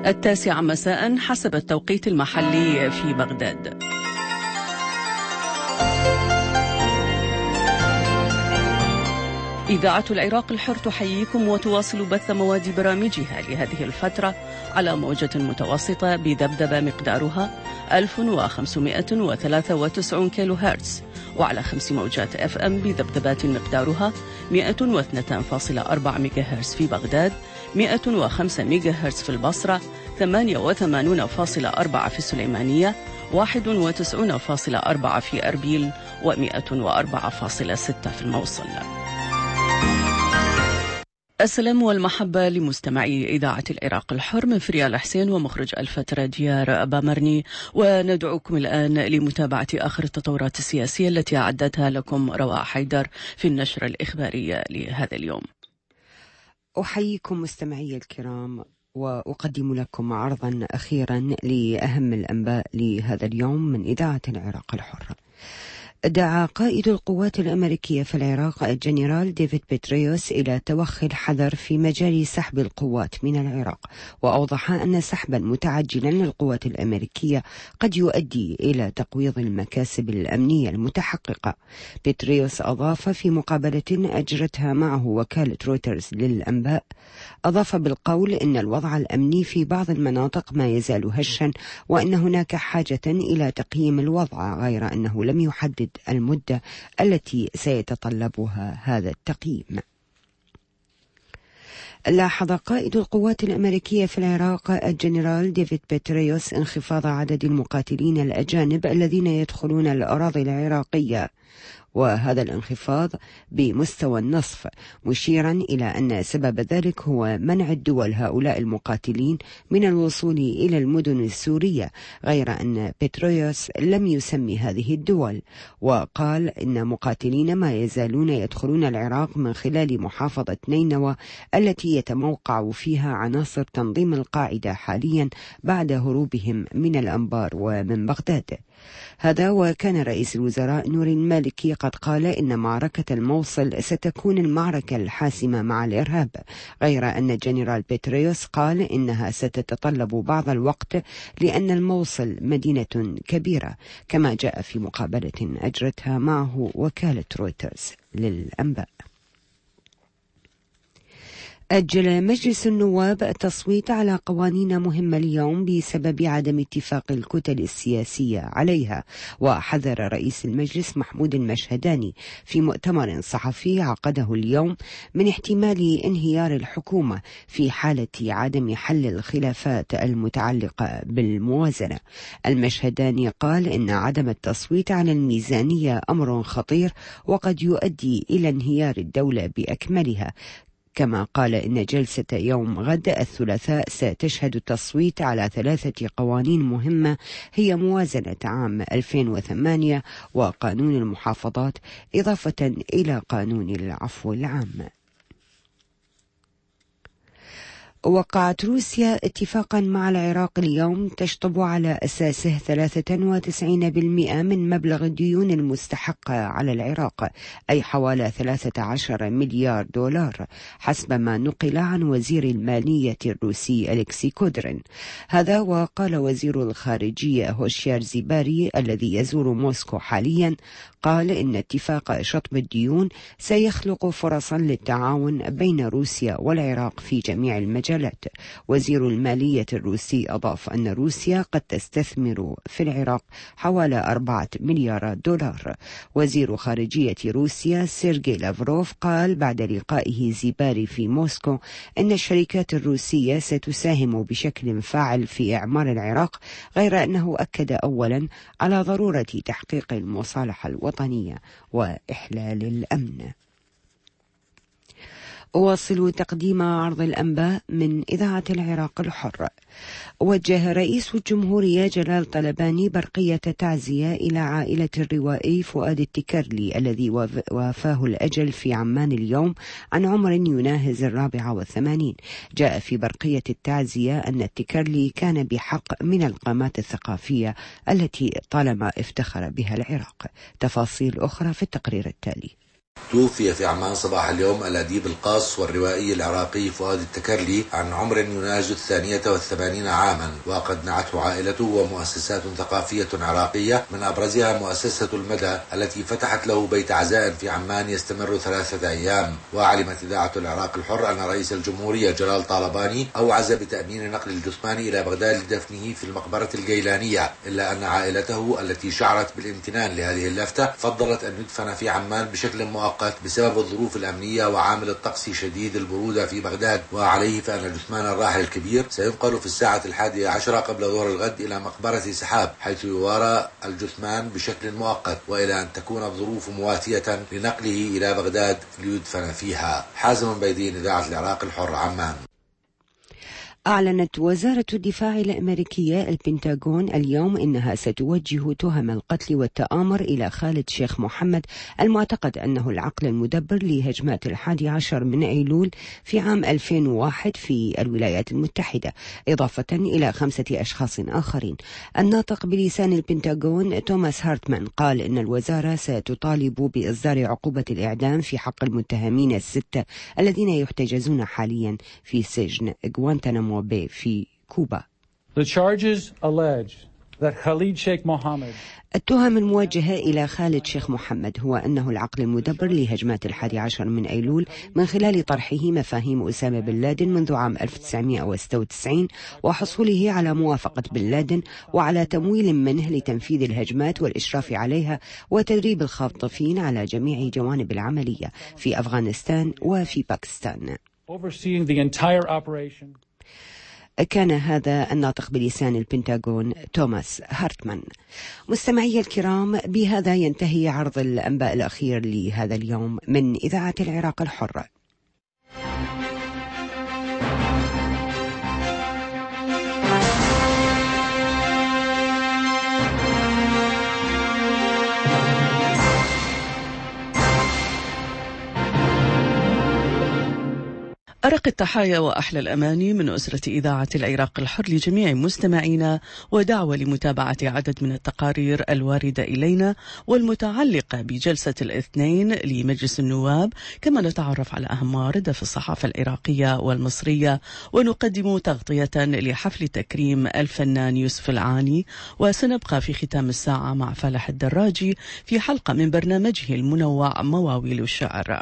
9 مساء حسب التوقيت المحلي في بغداد. إذاعة العراق الحر تحييكم وتواصل بث مواد برامجها لهذه الفترة على موجة متوسطة بذبذبة مقدارها 1593 كيلو هرتز، وعلى 5 موجات FM بذبذبات مقدارها 102.4 ميجا هرتز في بغداد، 105 ميجا هرتز في البصرة، 88.4 في السليمانية، 91.4 في أربيل، و104.6 في الموصل. السلام والمحبة لمستمعي إذاعة العراق الحر من فريال حسين ومخرج الفترة ديار أبا مرني، وندعوكم الآن لمتابعة آخر التطورات السياسية التي أعدتها لكم رواء حيدر في النشرة الإخبارية لهذا اليوم. أحييكم مستمعي الكرام وأقدم لكم عرضا أخيرا لأهم الأنباء لهذا اليوم من إذاعة العراق الحر. دعا قائد القوات الأمريكية في العراق الجنرال ديفيد بيتريوس إلى توخي الحذر في مجال سحب القوات من العراق، وأوضح أن سحبا متعجلا للقوات الأمريكية قد يؤدي إلى تقويض المكاسب الأمنية المتحققة. بيتريوس أضاف في مقابلة أجرتها معه وكالة رويترز للأنباء، أضاف بالقول إن الوضع الأمني في بعض المناطق ما يزال هشا، وأن هناك حاجة إلى تقييم الوضع، غير أنه لم يحدد المدة التي سيتطلبها هذا التقييم. لاحظ قائد القوات الأمريكية في العراق الجنرال ديفيد بيتريوس انخفاض عدد المقاتلين الأجانب الذين يدخلون الأراضي العراقية، وهذا الانخفاض بمستوى النصف، مشيرا إلى أن سبب ذلك هو منع الدول هؤلاء المقاتلين من الوصول إلى المدن السورية، غير أن بيتريوس لم يسمي هذه الدول، وقال إن مقاتلين ما يزالون يدخلون العراق من خلال محافظة نينوى التي يتموقع فيها عناصر تنظيم القاعدة حاليا بعد هروبهم من الأنبار ومن بغداد. هذا وكان رئيس الوزراء نور المالكي قد قال إن معركة الموصل ستكون المعركة الحاسمة مع الإرهاب، غير أن الجنرال بيتريوس قال إنها ستتطلب بعض الوقت لأن الموصل مدينة كبيرة، كما جاء في مقابلة أجرتها معه وكالة رويترز للأنباء. أجل مجلس النواب التصويت على قوانين مهمة اليوم بسبب عدم اتفاق الكتل السياسية عليها، وحذر رئيس المجلس محمود المشهداني في مؤتمر صحفي عقده اليوم من احتمال انهيار الحكومة في حالة عدم حل الخلافات المتعلقة بالموازنة. المشهداني قال إن عدم التصويت على الميزانية أمر خطير وقد يؤدي إلى انهيار الدولة بأكملها، كما قال إن جلسة يوم غد الثلاثاء ستشهد التصويت على 3 قوانين مهمة هي موازنة عام 2008 وقانون المحافظات، إضافة إلى قانون العفو العام. وقعت روسيا اتفاقا مع العراق اليوم تشطب على أساسه 93% من مبلغ الديون المستحقة على العراق، أي حوالي 13 مليار دولار، حسب ما نقل عن وزير المالية الروسي أليكسي كودرين. هذا وقال وزير الخارجية هوشيار زيباري الذي يزور موسكو حاليا، قال إن اتفاق شطب الديون سيخلق فرصا للتعاون بين روسيا والعراق في جميع المجالات. وزير المالية الروسي أضاف أن روسيا قد تستثمر في العراق حوالي 4 مليار دولار. وزير خارجية روسيا سيرجي لافروف قال بعد لقائه زيباري في موسكو أن الشركات الروسية ستساهم بشكل فاعل في إعمار العراق، غير أنه أكد أولا على ضرورة تحقيق المصالحة الوطنية وإحلال الأمن. أواصل تقديم عرض الأنباء من إذاعة العراق الحر. وجه رئيس الجمهورية جلال طلباني برقية تعزية إلى عائلة الروائي فؤاد التكرلي الذي وافاه الأجل في عمان اليوم عن عمر يناهز 84. جاء في برقية التعزية أن التكرلي كان بحق من القامات الثقافية التي طالما افتخر بها العراق. تفاصيل أخرى في التقرير التالي. توفي في عمان صباح اليوم الأديب القاص والروائي العراقي فؤاد التكرلي عن عمر يناهز 82 عاما، وقد نعته عائلته ومؤسسات ثقافية عراقية، من أبرزها مؤسسة المدى التي فتحت له بيت عزاء في عمان يستمر 3 أيام. وأعلمت إذاعة العراق الحر أن رئيس الجمهورية جلال طالباني أوعز بتأمين نقل الجثمان إلى بغداد لدفنه في المقبرة الجيلانية، إلا أن عائلته التي شعرت بالامتنان لهذه اللفتة فضلت أن يدفن في عمان بشكل مؤقت بسبب الظروف الأمنية وعامل الطقس شديد البرودة في بغداد. وعليه فأن جثمان الراحل الكبير سينقل في 11:10 قبل ظهر الغد إلى مقبرة سحاب، حيث يوارى الجثمان بشكل مؤقت، وإلى أن تكون الظروف مواتية لنقله إلى بغداد ليدفن فيها. حازم بيدين، إذاعة العراق الحر، عمان. أعلنت وزارة الدفاع الأمريكية البنتاغون اليوم إنها ستوجه تهم القتل والتآمر إلى خالد شيخ محمد، المعتقد أنه العقل المدبر لهجمات 11 من أيلول في عام 2001 في الولايات المتحدة، إضافة إلى 5 أشخاص آخرين. الناطق بلسان البنتاغون توماس هارتمان قال إن الوزارة ستطالب بإصدار عقوبة الإعدام في حق المتهمين ال6 الذين يحتجزون حاليا في سجن غوانتانامو باي في كوبا. The charges allege that Khalid Sheikh Mohammed. التهم الموجهة إلى خالد شيخ محمد هو أنه العقل المدبر لهجمات 11 من أيلول من خلال طرحه مفاهيم أسامة بن لادن منذ عام 1996 وحصوله على موافقة بن لادن وعلى تمويل منه لتنفيذ الهجمات والإشراف عليها وتدريب الخاطفين على جميع جوانب العملية في أفغانستان وفي باكستان. Overseeing the entire operation. كان هذا الناطق بلسان البنتاغون توماس هارتمان. مستمعي الكرام، بهذا ينتهي عرض الأنباء الأخير لهذا اليوم من إذاعة العراق الحر. أرق التحايا وأحلى الأماني من أسرة إذاعة العراق الحر لجميع مستمعينا، ودعوة لمتابعة عدد من التقارير الواردة إلينا والمتعلقة بجلسة الاثنين لمجلس النواب، كما نتعرف على أهم ما ورد في الصحافة العراقية والمصرية، ونقدم تغطية لحفل تكريم الفنان يوسف العاني. وسنبقى في ختام الساعة مع فالح الدراجي في حلقة من برنامجه المنوع مواويل الشعر.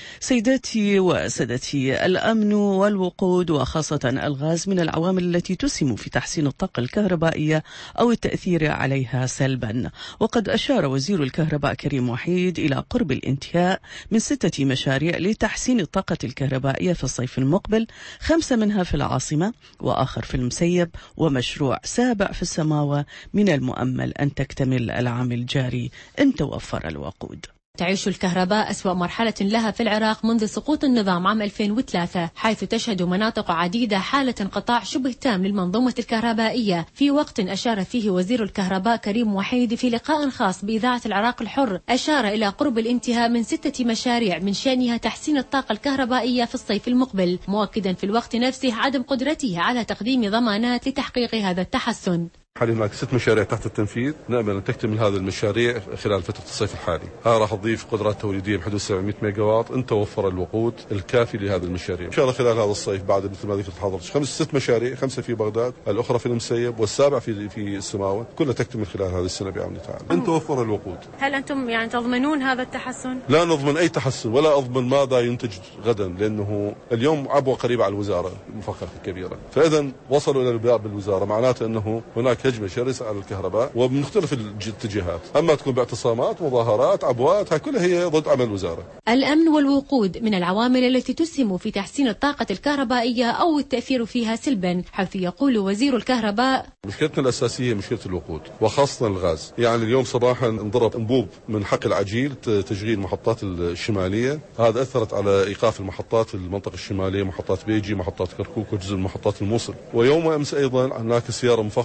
سيداتي وسادتي، الأمن والوقود وخاصة الغاز من العوامل التي تسهم في تحسين الطاقة الكهربائية أو التأثير عليها سلبا. وقد أشار وزير الكهرباء كريم وحيد إلى قرب الانتهاء من 6 مشاريع لتحسين الطاقة الكهربائية في الصيف المقبل، 5 منها في العاصمة وآخر في المسيب، ومشروع 7 في السماوة من المؤمل أن تكتمل العام الجاري إن توفر الوقود. تعيش الكهرباء أسوأ مرحلة لها في العراق منذ سقوط النظام عام 2003، حيث تشهد مناطق عديدة حالة انقطاع شبه تام للمنظومة الكهربائية، في وقت أشار فيه وزير الكهرباء كريم وحيد في لقاء خاص بإذاعة العراق الحر، أشار إلى قرب الانتهاء من 6 مشاريع من شأنها تحسين الطاقة الكهربائية في الصيف المقبل، مؤكدا في الوقت نفسه عدم قدرته على تقديم ضمانات لتحقيق هذا التحسن. حاليا هناك 6 مشاريع تحت التنفيذ، نأمل أن تكتمل هذه المشاريع خلال فترة الصيف الحالي. هذا راح تضيف قدرات توليدية بحدود 700 ميجا واط إن توفر الوقود الكافي لهذه المشاريع. إن شاء الله خلال هذا الصيف بعد مثل ما ذكرت حضرتك 6 مشاريع، 5 في بغداد، الأخرى في المسيب، والسابع في السماوة، كلها تكتمل خلال هذه السنة بأمر الله تعالى إن توفر الوقود. هل أنتم تضمنون هذا التحسن؟ لا نضمن أي تحسن ولا أضمن ماذا ينتج غدا، لأنه اليوم عبوة قريبة على الوزارة المفخخة الكبيرة، فإذا وصلوا إلى الباب بالوزارة معناته أنه هناك هجمة شرسة على الكهرباء ومن مختلف الاتجاهات، أما تكون باعتصامات، مظاهرات، عبوات، هاي كلها هي ضد عمل الوزارة. الأمن والوقود من العوامل التي تسهم في تحسين الطاقة الكهربائية أو التأثير فيها سلبا، حيث يقول وزير الكهرباء: مشكلتنا الأساسية مشكلة الوقود وخاصة الغاز. يعني اليوم صباحا انضرب انبوب من حقل عجيل تشغيل المحطات الشمالية، هذا أثرت على إيقاف المحطات في المنطقة الشمالية، محطات بيجي، محطات كركوك، وجزء من محطات الموصل. ويوم أمس أيضا هناك سيارة مفخخة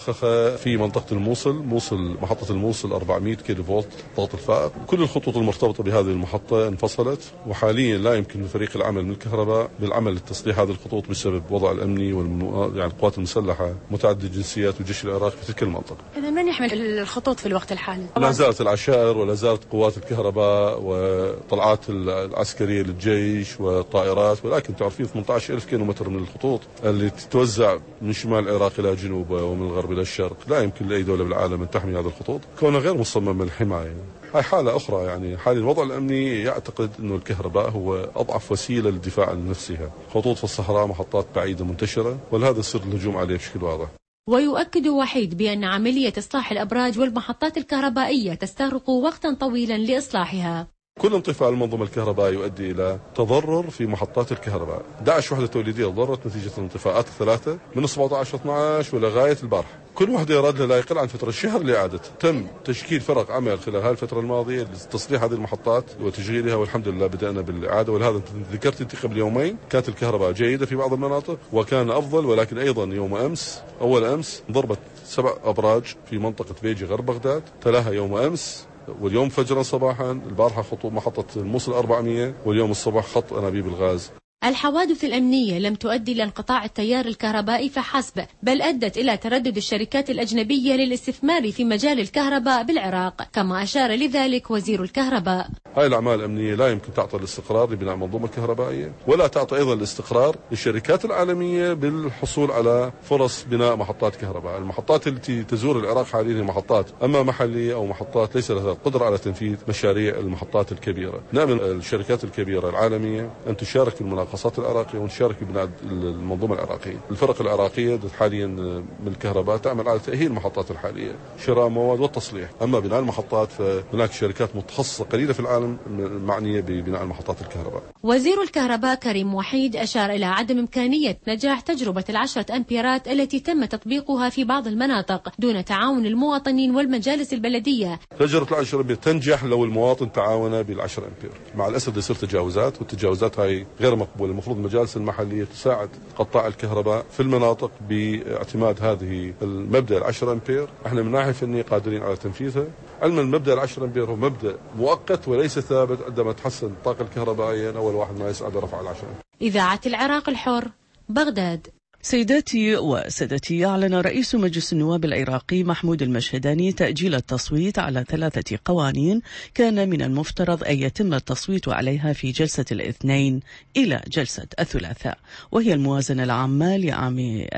المشكلة في منطقة موصل محطة الموصل 400 كيلو فولت ضغط الفائق. كل الخطوط المرتبطة بهذه المحطة انفصلت، وحاليا لا يمكن لفريق العمل من الكهرباء بالعمل لتصليح هذه الخطوط بسبب وضع الأمني يعني القوات المسلحة متعدد الجنسيات والجيش العراقي في تلك المنطقة. إذا من يحمل الخطوط في الوقت الحالي؟ لا زالت العشائر ولا زالت قوات الكهرباء وطلعات العسكرية للجيش والطائرات، ولكن تعرفين 18,000 كيلومتر من الخطوط اللي تتوزع من شمال العراق إلى جنوبه ومن الغرب إلى الشرق. لا يمكن لأي دولة بالعالم أن تحمي هذه الخطوط كونها غير مصممة للحماية. هاي حالة أخرى، يعني حال الوضع الأمني يعتقد أنه الكهرباء هو أضعف وسيلة للدفاع عن نفسها. خطوط في الصحراء محطات بعيدة منتشرة، ولهذا يصير الهجوم عليه بشكل واضح. ويؤكد وحيد بأن عملية إصلاح الأبراج والمحطات الكهربائية تستغرق وقتا طويلا لإصلاحها. كل انطفاء المنظومة الكهربائية يؤدي إلى تضرر في محطات الكهرباء. 11 وحدة توليدية تضررت نتيجة الانطفاءات الثلاثة من 17/12 ولغاية البارحة. كل وحدة يراد لها لا يقل عن فترة شهر لإعادة. تم تشكيل فرق عمل خلال هذه الفترة الماضية لتصليح هذه المحطات وتشغيلها، والحمد لله بدأنا بالإعادة. ولهذا ذكرت أنت قبل يومين كانت الكهرباء جيدة في بعض المناطق وكان أفضل، ولكن أيضا يوم أول أمس ضربت 7 أبراج في منطقة بيجي غرب بغداد، تلاها يوم أمس واليوم فجرا صباحا. البارحة خطوط محطة الموصل 400، واليوم الصباح خط أنابيب الغاز. الحوادث الأمنية لم تؤدي إلى انقطاع التيار الكهربائي فحسب، بل أدت إلى تردد الشركات الأجنبية للاستثمار في مجال الكهرباء بالعراق، كما أشار لذلك وزير الكهرباء. هاي الأعمال الأمنية لا يمكن تعطي الاستقرار لبناء منظومة كهربائية، ولا تعطي أيضا الاستقرار للشركات العالمية بالحصول على فرص بناء محطات كهرباء. المحطات التي تزور العراق حاليا هي محطات أما محلية أو محطات ليس لها القدرة على تنفيذ مشاريع المحطات الكبيرة. نأمل الشركات الكبيرة العالمية أن تشارك في المناقصات العراقية ونشارك في بناء المنظومة العراقية. الفرق العراقية حاليا من الكهرباء تعمل على تأهيل المحطات الحالية، شراء مواد والتصليح. أما بناء المحطات فهناك شركات متخصصة قليلة في العالم معنية ببناء المحطات الكهرباء. وزير الكهرباء كريم وحيد أشار إلى عدم إمكانية نجاح تجربة 10 أمبيرات التي تم تطبيقها في بعض المناطق دون تعاون المواطنين والمجالس البلدية. شجرة 10 أمبير تنجح لو المواطن تعاون بال10 أمبير. مع الأسف يصير تجاوزات، والتجاوزات هاي غير مقبولة. المفروض المجالس المحلية تساعد قطاع الكهرباء في المناطق باعتماد هذه المبدأ 10 أمبير. احنا من ناحية فنية قادرين على تنفيذها. علما المبدأ 10 أمبير هو مبدأ مؤقت وليس ثابت. عندما تحسن الطاقة الكهربائية أول واحد ما يسعى برفع 10. إذاعة العراق الحر، بغداد. سيداتي وسادتي، أعلن رئيس مجلس النواب العراقي محمود المشهداني تأجيل التصويت على 3 قوانين كان من المفترض أن يتم التصويت عليها في جلسة الاثنين إلى جلسة الثلاثاء، وهي الموازنة العامة لعام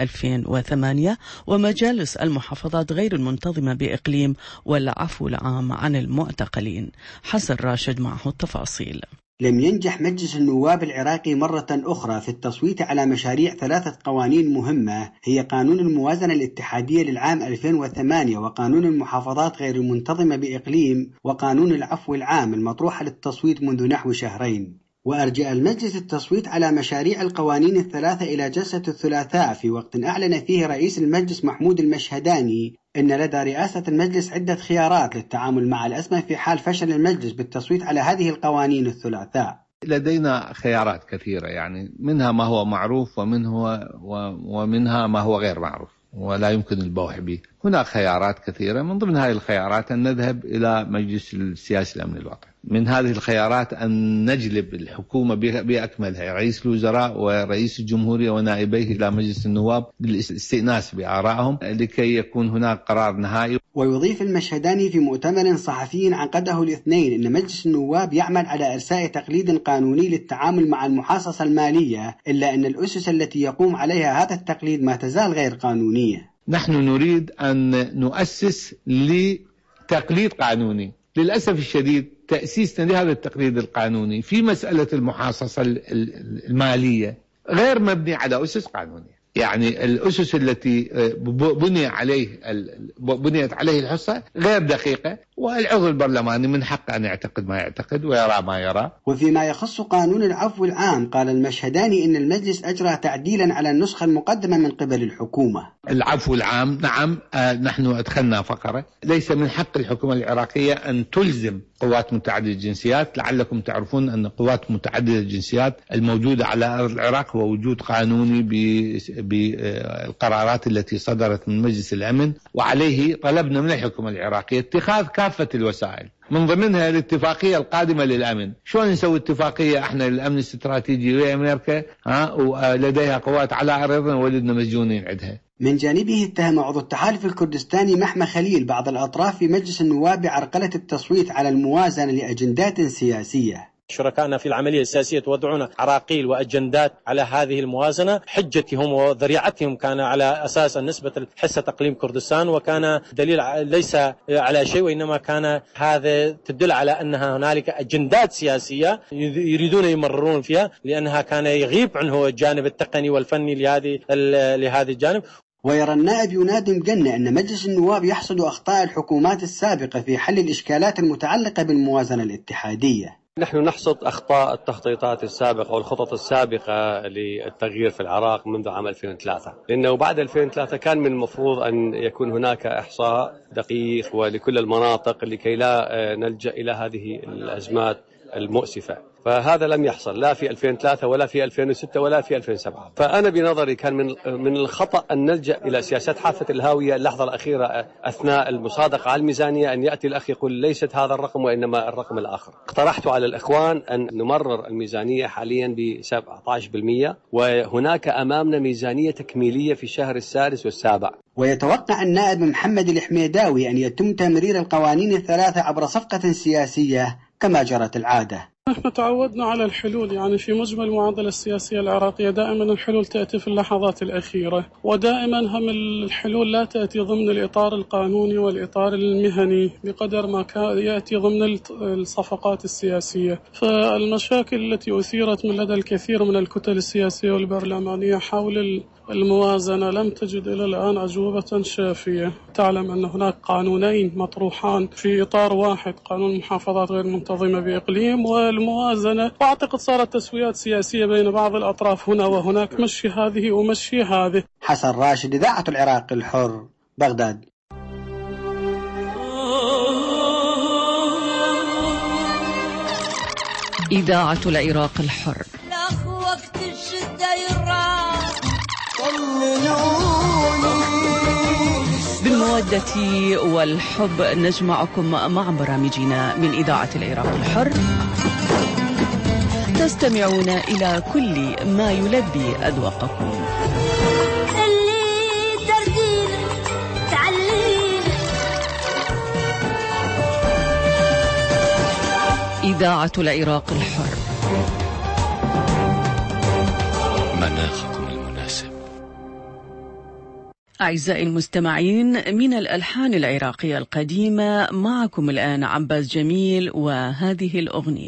2008 ومجالس المحافظات غير المنتظمة بإقليم والعفو العام عن المعتقلين. حسن راشد معه التفاصيل. لم ينجح مجلس النواب العراقي مرة أخرى في التصويت على مشاريع 3 قوانين مهمة، هي قانون الموازنة الاتحادية للعام 2008 وقانون المحافظات غير المنتظمة بإقليم وقانون العفو العام المطروحة للتصويت منذ نحو شهرين. وأرجأ المجلس التصويت على مشاريع القوانين ال3 إلى جلسة الثلاثاء في وقت أعلن فيه رئيس المجلس محمود المشهداني إن لدى رئاسة المجلس عدة خيارات للتعامل مع الأزمة في حال فشل المجلس بالتصويت على هذه القوانين الثلاثاء. لدينا خيارات كثيرة، يعني منها ما هو معروف ومنها ما هو غير معروف ولا يمكن البوح به. هناك خيارات كثيرة، من ضمن هذه الخيارات أن نذهب إلى مجلس السياسي الأمن الوطني. من هذه الخيارات أن نجلب الحكومة بأكملها، رئيس الوزراء ورئيس الجمهورية ونائبيه إلى مجلس النواب للاستئناس بآرائهم لكي يكون هناك قرار نهائي. ويضيف المشهداني في مؤتمر صحفي عقده الاثنين أن مجلس النواب يعمل على إرساء تقليد قانوني للتعامل مع المحاصصة المالية، إلا أن الأسس التي يقوم عليها هذا التقليد ما تزال غير قانونية. نحن نريد أن نؤسس لتقليد قانوني. للأسف الشديد تأسيسنا لهذا التقليد القانوني في مسألة المحاصصة المالية غير مبني على أسس قانونية. يعني الأسس التي بنيت عليه الحصة غير دقيقة، والعضو البرلماني من حق أن يعتقد ما يعتقد ويرى ما يرى. وفيما يخص قانون العفو العام، قال المشهداني إن المجلس أجرى تعديلا على النسخة المقدمة من قبل الحكومة. العفو العام. نعم، نحن أدخلنا فقرة ليس من حق الحكومة العراقية أن تلزم قوات متعددة الجنسيات. لعلكم تعرفون أن قوات متعددة الجنسيات الموجودة على أرض العراق هو وجود قانوني بالقرارات التي صدرت من مجلس الأمن، وعليه طلبنا من الحكومة العراقية اتخاذ كافة الوسائل من ضمنها الاتفاقية القادمة للأمن. شلون نسوي اتفاقية احنا للأمن الاستراتيجي ويا أمريكا ولديها قوات على أرضنا ولدنا مسجونين عندها؟ من جانبه اتهم عضو التحالف الكردستاني محمد خليل بعض الأطراف في مجلس النواب بعرقلة التصويت على الموازنة لأجندات سياسية. شركائنا في العملية السياسية توضعون عراقيل وأجندات على هذه الموازنة. حجتهم وذريعتهم كان على أساس نسبة حصة أقليم كردستان، وكان دليل ليس على شيء، وإنما كان هذا تدل على أنها هنالك أجندات سياسية يريدون يمررون فيها، لأنها كان يغيب عنه الجانب التقني والفني لهذا الجانب. ويرى النائب ينادي مجنة أن مجلس النواب يحصد أخطاء الحكومات السابقة في حل الإشكالات المتعلقة بالموازنة الاتحادية. نحن نحصد أخطاء التخطيطات السابقة والخطط السابقة للتغيير في العراق منذ عام 2003، لأنه بعد 2003 كان من المفروض أن يكون هناك إحصاء دقيق ولكل المناطق لكي لا نلجأ إلى هذه الأزمات المؤسفة، فهذا لم يحصل لا في 2003 ولا في 2006 ولا في 2007. فأنا بنظري كان من الخطأ أن نلجأ إلى سياسات حافة الهاوية اللحظة الأخيرة أثناء المصادقة على الميزانية، أن يأتي الأخ يقول ليست هذا الرقم وإنما الرقم الآخر. اقترحت على الإخوان أن نمرر الميزانية حاليا ب17%، وهناك أمامنا ميزانية تكميلية في الشهر السادس والسابع. ويتوقع النائب محمد الحميداوي أن يتم تمرير القوانين الثلاثة عبر صفقة سياسية كما جرت العادة. نحن تعودنا على الحلول، يعني في مجمل المعادلة السياسية العراقية دائما الحلول تأتي في اللحظات الأخيرة، ودائما هم الحلول لا تأتي ضمن الإطار القانوني والإطار المهني بقدر ما يأتي ضمن الصفقات السياسية. فالمشاكل التي أثيرت من لدى الكثير من الكتل السياسية والبرلمانية حول الموازنة لم تجد إلى الآن أجوبة شافية. تعلم أن هناك قانونين مطروحان في إطار واحد، قانون المحافظات غير منتظمة بإقليم والموازنة، وأعتقد صارت تسويات سياسية بين بعض الأطراف هنا وهناك، مشي هذه ومشي هذه. حسن راشد، إذاعة العراق الحر، بغداد. إذاعة العراق الحر. وقت الشدة يراح بالمودة والحب نجمعكم مع برامجنا من إذاعة العراق الحر. تستمعون إلى كل ما يلبي أذواقكم. إذاعة العراق الحر. مناخكم المناسب. أعزائي المستمعين، من الألحان العراقية القديمة معكم الآن عباس جميل وهذه الأغنية.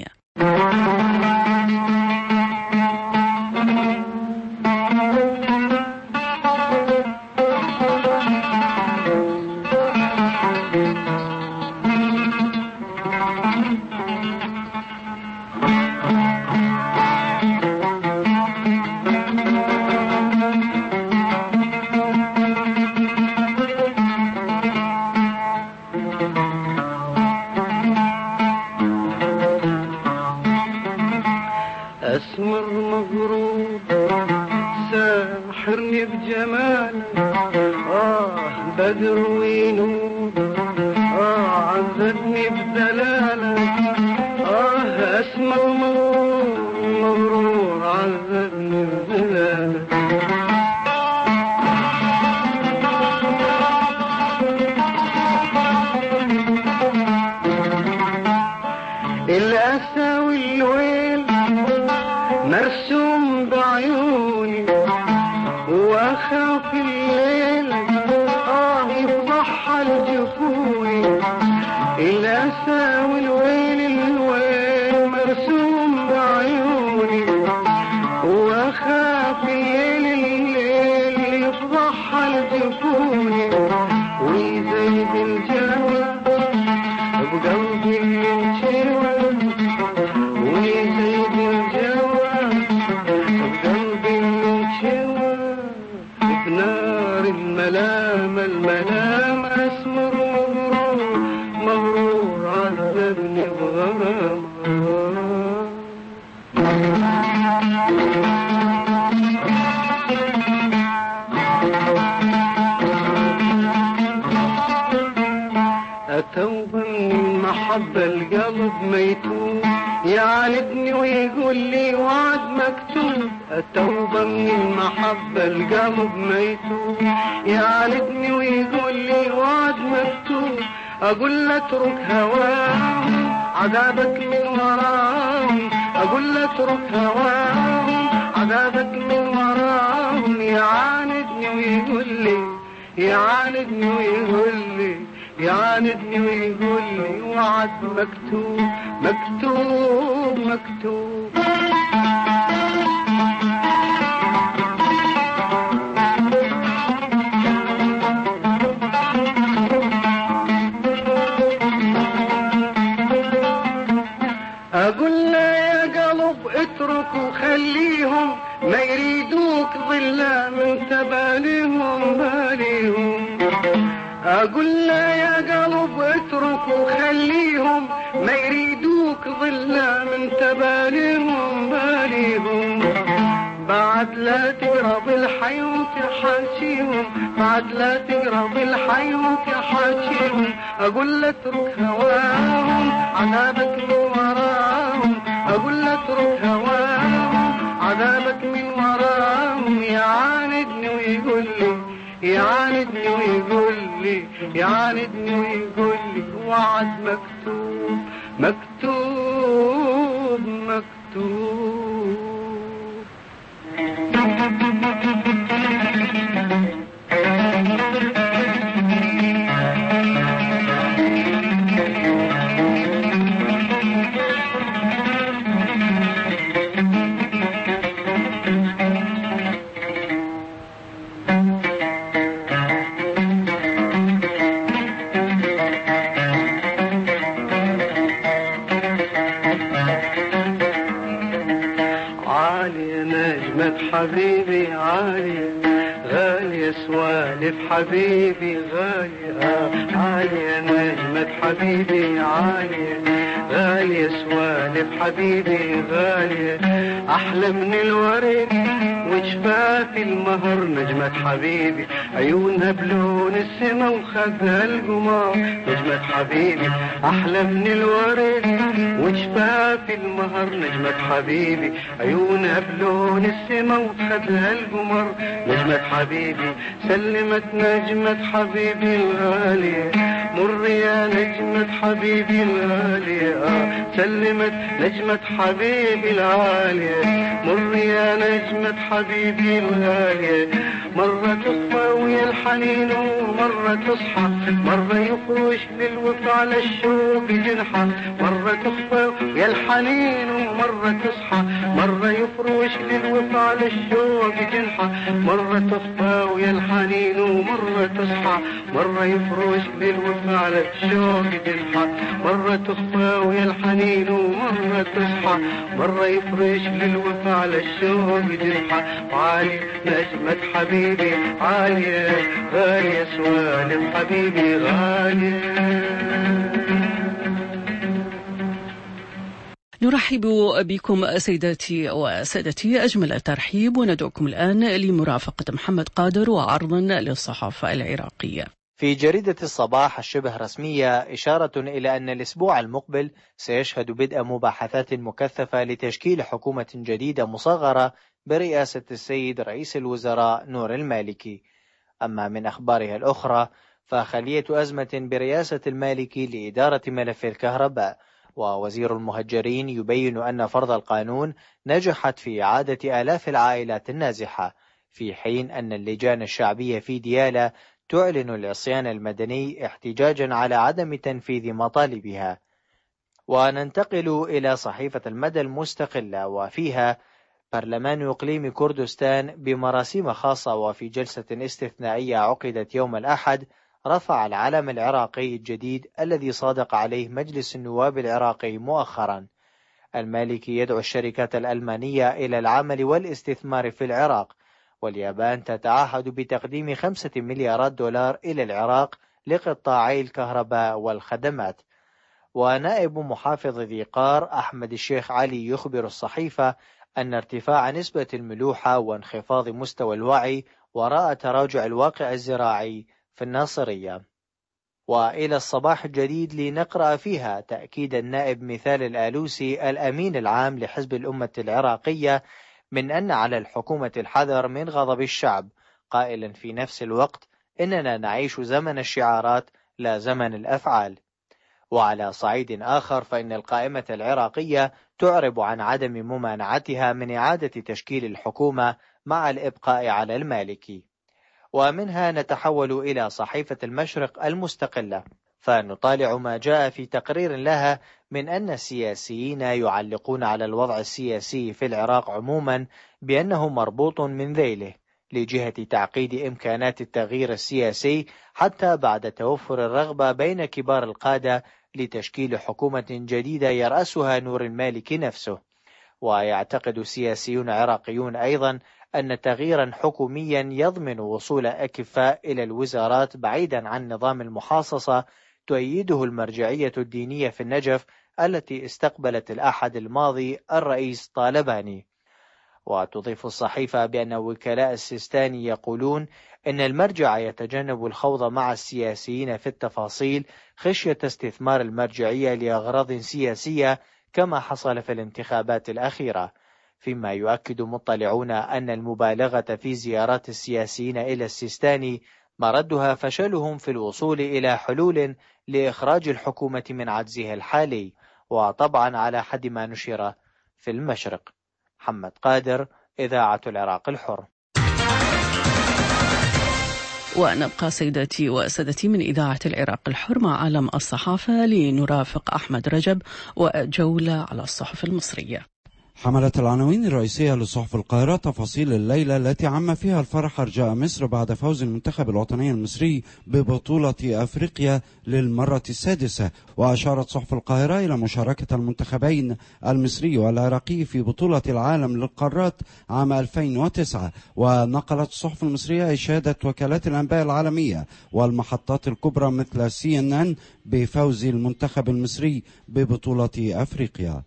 المحبة القلب ميتوب، يعاندني ويقول لي وعد مكتوب. التوبة من المحبة القلب ميتوب، يعاندني ويقول لي وعد مكتوب. أقول له اترك هواهم عذابك من وراهم، أقول له اترك هواهم عذابك من وراهم. يعاندني ويقول لي، يعاندني ويقول لي، يعاندني ويقول لي وعد مكتوب مكتوب مكتوب. أقول له يا قلب اترك وخليهم، ما يريدوك ظلا من تباليهم باليهم. أقول له يا قلب اترك وخليهم، ما يريدوك ظلا من تباليهم باليهم. بعد لا تقرب الحي وتحاكيهم، بعد لا تقرب الحي وتحاكيهم. أقول له اترك هواهم عذابك من وراهم، أقول له اترك هواهم عذابك من وراهم. يعاندني ويقول لي، يعاندني ويقول لي، يعاندني ويقول لي وعد مكتوب مكتوب مكتوب. حبيبي عالية غالية سوالف حبيبي غالية، عالية نجمة حبيبي عالية غالية سوالف حبيبي غالية. أحلى من الورد وجفاف المهر نجمة حبيبي، عيونها بلون السما وخدها القمر نجمة حبيبي. أحلى من الورد وجفاف المهر نجمة حبيبي، عيونها بلون السما وخدها القمر نجمة حبيبي. سلمت نجمة حبيبي الغالية، مر يا نجمة حبيبي الغالية. سلمت نجمة حبيبي العالية، مر يا نجمة حبيبي الغالية. مرة تخفى ويا الحنين ومرة تصحى، مرة يفرش للوفا على الشوق جنحة. مرة تخفى ويا الحنين ومرة تصحى، مرة يفرش للوفا على الشوق جنحة. مرة تخفى ويا الحنين ومرة تصحى، مرة يفرش للوفا على الشوق جنحة. مرة تخفى ويا الحنين ومرة تصحى، مرة يفرش للوفا على الشوق جنحة. عالي نجمة حبيبي عالية غالية سوالف حبيبي غالية. نرحب بكم سيداتي وسادتي أجمل الترحيب، وندعوكم الآن لمرافقة محمد قادر وعرضا للصحافة العراقية. في جريدة الصباح الشبه رسمية إشارة إلى أن الأسبوع المقبل سيشهد بدء مباحثات مكثفة لتشكيل حكومة جديدة مصغرة برئاسة السيد رئيس الوزراء نور المالكي. أما من أخبارها الأخرى فخلية أزمة برئاسة المالكي لإدارة ملف الكهرباء، ووزير المهجرين يبين أن فرض القانون نجحت في إعادة آلاف العائلات النازحة، في حين أن اللجان الشعبية في ديالى تعلن العصيان المدني احتجاجا على عدم تنفيذ مطالبها. وننتقل إلى صحيفة المدى المستقلة، وفيها برلمان إقليم كردستان بمراسيم خاصة وفي جلسة استثنائية عقدت يوم الأحد رفع العلم العراقي الجديد الذي صادق عليه مجلس النواب العراقي مؤخرا. المالكي يدعو الشركات الألمانية إلى العمل والاستثمار في العراق، واليابان تتعهد بتقديم 5 مليارات دولار إلى العراق لقطاعي الكهرباء والخدمات. ونائب محافظ ذي قار أحمد الشيخ علي يخبر الصحيفة أن ارتفاع نسبة الملوحة وانخفاض مستوى الوعي وراء تراجع الواقع الزراعي في الناصرية. وإلى الصباح الجديد لنقرأ فيها تأكيد النائب مثال الآلوسي الأمين العام لحزب الأمة العراقية من أن على الحكومة الحذر من غضب الشعب، قائلا في نفس الوقت إننا نعيش زمن الشعارات لا زمن الأفعال. وعلى صعيد آخر فإن القائمة العراقية تعرب عن عدم ممانعتها من إعادة تشكيل الحكومة مع الإبقاء على المالكي. ومنها نتحول إلى صحيفة المشرق المستقلة، فنطالع ما جاء في تقرير لها من أن السياسيين يعلقون على الوضع السياسي في العراق عموما بأنه مربوط من ذيله لجهة تعقيد إمكانات التغيير السياسي، حتى بعد توفر الرغبة بين كبار القادة لتشكيل حكومة جديدة يرأسها نور المالكي نفسه. ويعتقد سياسيون عراقيون أيضا أن تغييرا حكوميا يضمن وصول أكفاء إلى الوزارات بعيدا عن نظام المحاصصة تؤيده المرجعية الدينية في النجف التي استقبلت الأحد الماضي الرئيس طالباني. وتضيف الصحيفة بأن وكلاء السيستاني يقولون إن المرجع يتجنب الخوض مع السياسيين في التفاصيل خشية استثمار المرجعية لأغراض سياسية كما حصل في الانتخابات الأخيرة، فيما يؤكد مطلعون أن المبالغة في زيارات السياسيين إلى السيستاني مردها فشلهم في الوصول إلى حلول لإخراج الحكومة من عجزها الحالي، وطبعا على حد ما نشر في المشرق. محمد قادر، إذاعة العراق الحر. ونبقى سيداتي وسادتي من إذاعة العراق الحر مع عالم الصحافة لنرافق أحمد رجب وجولة على الصحف المصرية. حملت العناوين الرئيسية لصحف القاهرة تفاصيل الليلة التي عم فيها الفرح أرجاء مصر بعد فوز المنتخب الوطني المصري ببطولة أفريقيا للمرة السادسة. وأشارت صحف القاهرة إلى مشاركة المنتخبين المصري والعراقي في بطولة العالم للقارات عام 2009، ونقلت الصحف المصرية إشادة وكالات الأنباء العالمية والمحطات الكبرى مثل CNN بفوز المنتخب المصري ببطولة أفريقيا.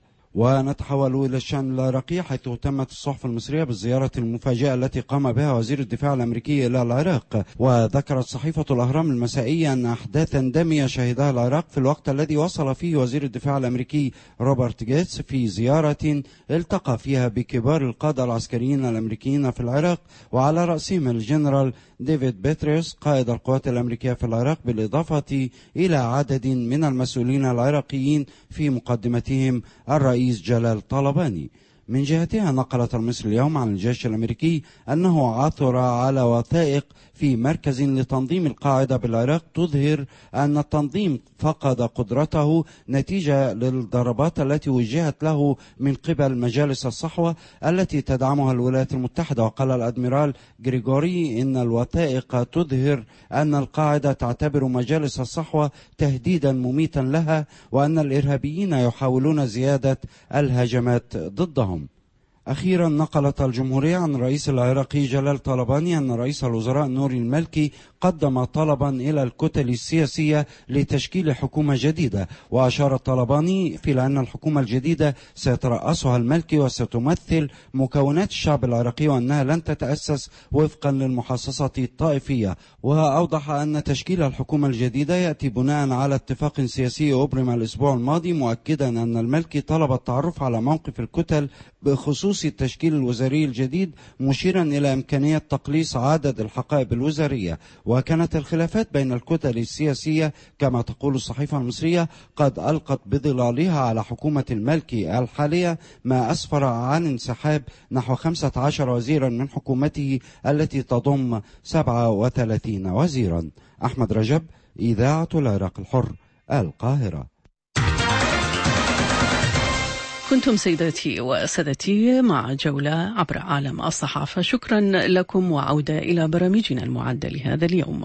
ونتحول إلى الشأن العراقي، حيث اهتمت الصحف المصرية بالزيارة المفاجئة التي قام بها وزير الدفاع الأمريكي إلى العراق. وذكرت صحيفة الأهرام المسائية أن أحداثا دامية شهدها العراق في الوقت الذي وصل فيه وزير الدفاع الأمريكي روبرت جيتس في زيارة التقى فيها بكبار القادة العسكريين الأمريكيين في العراق، وعلى رأسهم الجنرال ديفيد بيتريوس قائد القوات الأمريكية في العراق، بالإضافة إلى عدد من المسؤولين العراقيين في مقدمتهم الرئيس جلال طلباني. من جهتها نقلت المصري اليوم عن الجيش الأمريكي أنه عثر على وثائق في مركز لتنظيم القاعدة بالعراق تظهر أن التنظيم فقد قدرته نتيجة للضربات التي وجهت له من قبل مجالس الصحوة التي تدعمها الولايات المتحدة. وقال الأدميرال غريغوري إن الوثائق تظهر أن القاعدة تعتبر مجالس الصحوة تهديدا مميتا لها، وأن الإرهابيين يحاولون زيادة الهجمات ضدهم. أخيرا نقلت الجمهورية عن الرئيس العراقي جلال طلباني أن رئيس الوزراء نور المالكي قدم طلبا إلى الكتل السياسية لتشكيل حكومة جديدة. وأشار طلباني إلى أن الحكومة الجديدة سيترأسها المالكي وستمثل مكونات الشعب العراقي، وأنها لن تتأسس وفقا للمحاصصة الطائفية. وأوضح أن تشكيل الحكومة الجديدة يأتي بناء على اتفاق سياسي أبرم الأسبوع الماضي، مؤكدا أن المالكي طلب التعرف على موقف الكتل بخصوص التشكيل الوزاري الجديد، مشيرا إلى إمكانية تقليص عدد الحقائب الوزارية. وكانت الخلافات بين الكتل السياسية كما تقول الصحيفة المصرية قد ألقت بظلالها على حكومة المالكي الحالية، ما أسفر عن انسحاب نحو 15 وزيرا من حكومته التي تضم 37 وزيرا. أحمد رجب، إذاعة العراق الحر، القاهرة. كنتم سيداتي وسادتي مع جولة عبر عالم الصحافة. شكرا لكم، وعودة إلى برامجنا المعدة لهذا اليوم.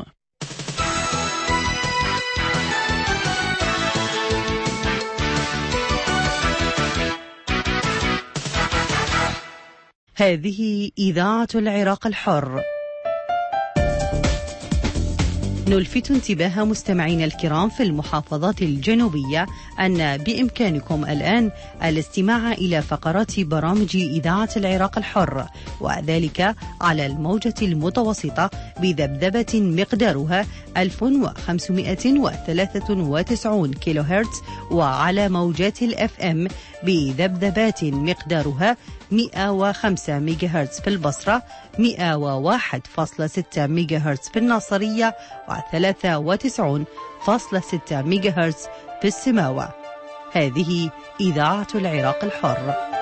هذه إذاعة العراق الحر. نلفت انتباه مستمعينا الكرام في المحافظات الجنوبية أن بإمكانكم الآن الاستماع إلى فقرات برامج إذاعة العراق الحر، وذلك على الموجة المتوسطة بذبذبة مقدارها 1593 كيلو هرتز، وعلى موجات الأف أم بذبذبات مقدارها 105 ميجا هرتز في البصرة، 101.6 ميجا هرتز في الناصرية، و93.6 ميجا هرتز في السماوة. هذه إذاعة العراق الحر.